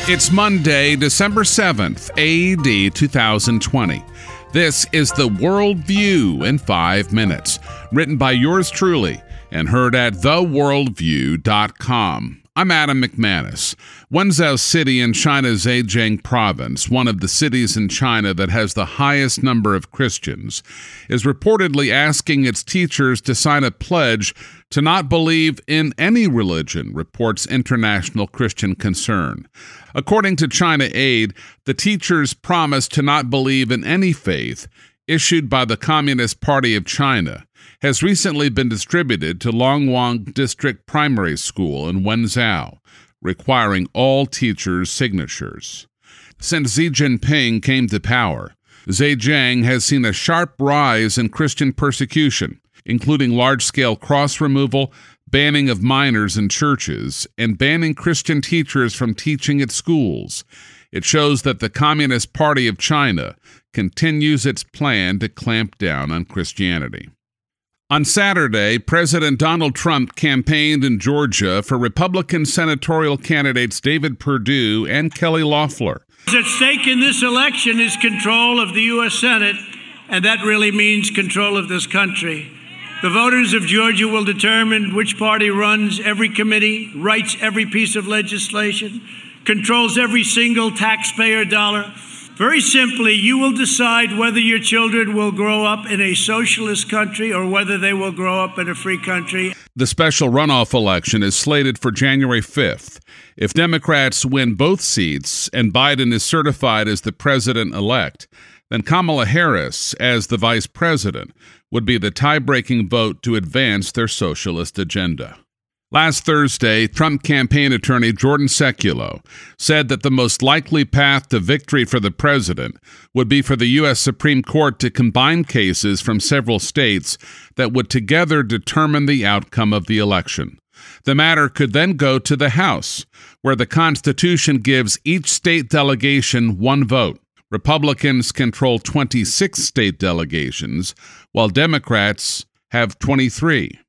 It's Monday, December 7th, AD 2020. This is the World View in 5 minutes, written by yours truly and heard at theworldview.com. I'm Adam McManus. Wenzhou City in China's Zhejiang province, one of the cities in China that has the highest number of Christians, is reportedly asking its teachers to sign a pledge to not believe in any religion, reports International Christian Concern. According to China Aid, the teachers promised to not believe in any faith, issued by the Communist Party of China, has recently been distributed to Longwang District Primary School in Wenzhou, requiring all teachers' signatures. Since Xi Jinping came to power, Zhejiang has seen a sharp rise in Christian persecution, including large-scale cross removal, banning of minors in churches, and banning Christian teachers from teaching at schools. It shows that the Communist Party of China continues its plan to clamp down on Christianity. On Saturday, President Donald Trump campaigned in Georgia for Republican senatorial candidates David Perdue and Kelly Loeffler. At stake in this election is control of the U.S. Senate, and that really means control of this country. The voters of Georgia will determine which party runs every committee, writes every piece of legislation, controls every single taxpayer dollar. Very simply, you will decide whether your children will grow up in a socialist country or whether they will grow up in a free country. The special runoff election is slated for January 5th. If Democrats win both seats and Biden is certified as the president-elect, then Kamala Harris, as the vice president, would be the tie-breaking vote to advance their socialist agenda. Last Thursday, Trump campaign attorney Jordan Sekulow said that the most likely path to victory for the president would be for the U.S. Supreme Court to combine cases from several states that would together determine the outcome of the election. The matter could then go to the House, where the Constitution gives each state delegation one vote. Republicans control 26 state delegations, while Democrats have 23.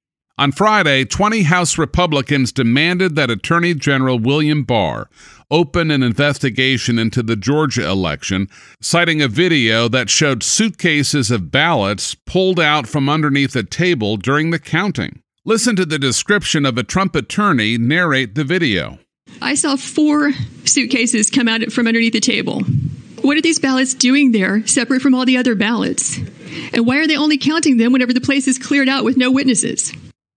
On Friday, 20 House Republicans demanded that Attorney General William Barr open an investigation into the Georgia election, citing a video that showed suitcases of ballots pulled out from underneath a table during the counting. Listen to the description of a Trump attorney narrate the video. I saw 4 suitcases come out from underneath the table. What are these ballots doing there, separate from all the other ballots? And why are they only counting them whenever the place is cleared out with no witnesses?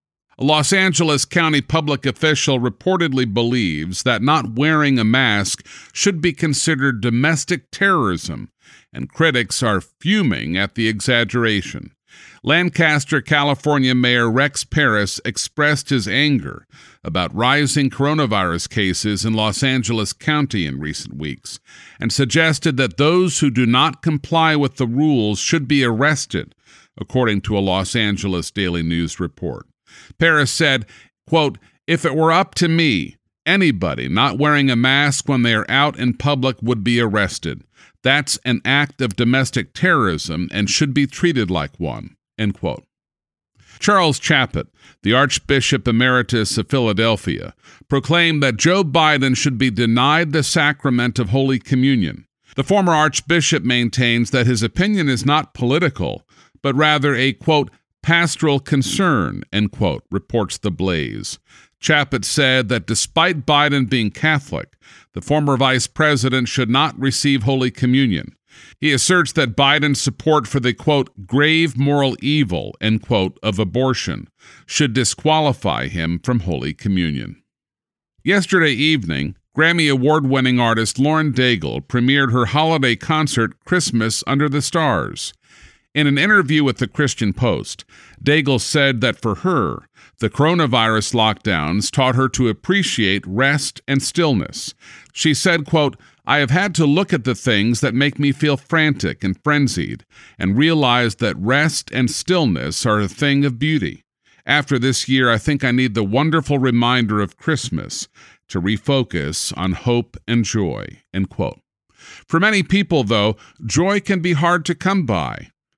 A Los Angeles County public official reportedly believes that not wearing a mask should be considered domestic terrorism, and critics are fuming at the exaggeration. Lancaster, California Mayor Rex Paris expressed his anger about rising coronavirus cases in Los Angeles County in recent weeks and suggested that those who do not comply with the rules should be arrested, according to a Los Angeles Daily News report. Paris said, quote, "If it were up to me, anybody not wearing a mask when they are out in public would be arrested. That's an act of domestic terrorism and should be treated like one," end quote. Charles Chaput, the Archbishop Emeritus of Philadelphia, proclaimed that Joe Biden should be denied the sacrament of Holy Communion. The former Archbishop maintains that his opinion is not political, but rather a, quote, pastoral concern, end quote, reports The Blaze. Chaput said that despite Biden being Catholic, the former vice president should not receive Holy Communion. He asserts that Biden's support for the, quote, grave moral evil, end quote, of abortion should disqualify him from Holy Communion. Yesterday evening, Grammy Award-winning artist Lauren Daigle premiered her holiday concert, Christmas Under the Stars. In an interview with the Christian Post, Daigle said that for her, the coronavirus lockdowns taught her to appreciate rest and stillness. She said, quote, "I have had to look at the things that make me feel frantic and frenzied and realize that rest and stillness are a thing of beauty. After this year, I think I need the wonderful reminder of Christmas to refocus on hope and joy," end quote. For many people, though, joy can be hard to come by.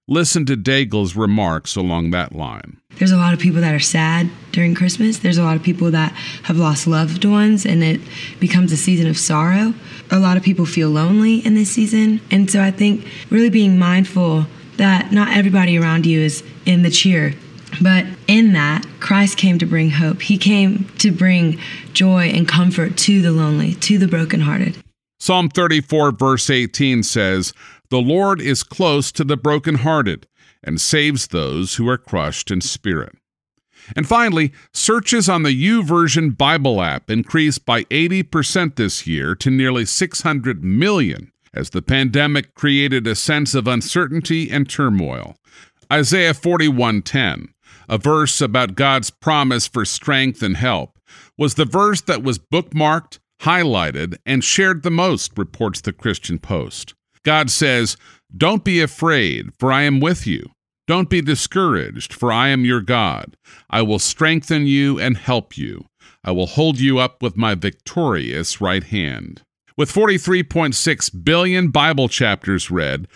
Listen to Daigle's remarks along that line. There's a lot of people that are sad during Christmas. There's a lot of people that have lost loved ones, and it becomes a season of sorrow. A lot of people feel lonely in this season. And so I think really being mindful that not everybody around you is in the cheer. But in that, Christ came to bring hope. He came to bring joy and comfort to the lonely, to the brokenhearted. Psalm 34, verse 18 says, "The Lord is close to the brokenhearted and saves those who are crushed in spirit." And finally, searches on the YouVersion Bible app increased by 80% this year to nearly 600 million as the pandemic created a sense of uncertainty and turmoil. Isaiah 41:10, a verse about God's promise for strength and help, was the verse that was bookmarked, highlighted, and shared the most, reports the Christian Post. God says, "Don't be afraid, for I am with you. Don't be discouraged, for I am your God. I will strengthen you and help you. I will hold you up with my victorious right hand." With 43.6 billion Bible chapters read,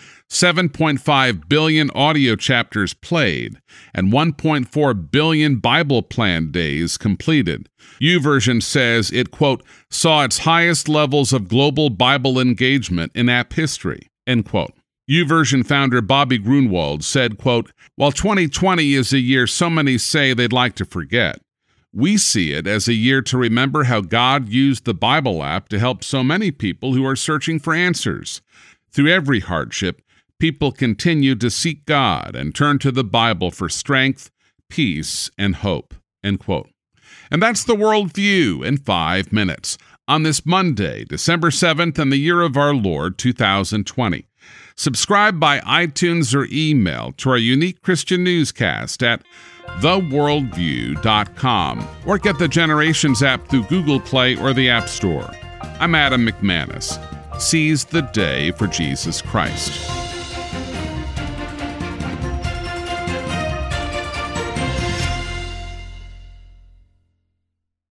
7.5 billion audio chapters played, and 1.4 billion Bible plan days completed, YouVersion says it, quote, saw its highest levels of global Bible engagement in app history, end quote. YouVersion founder Bobby Grunwald said, quote, "While 2020 is a year so many say they'd like to forget, we see it as a year to remember how God used the Bible app to help so many people who are searching for answers. Through every hardship, people continue to seek God and turn to the Bible for strength, peace, and hope," end quote. And that's the World View in 5 minutes on this Monday, December 7th, in the year of our Lord, 2020. Subscribe by iTunes or email to our unique Christian newscast at theworldview.com, or get the Generations app through Google Play or the App Store. I'm Adam McManus. Seize the day for Jesus Christ.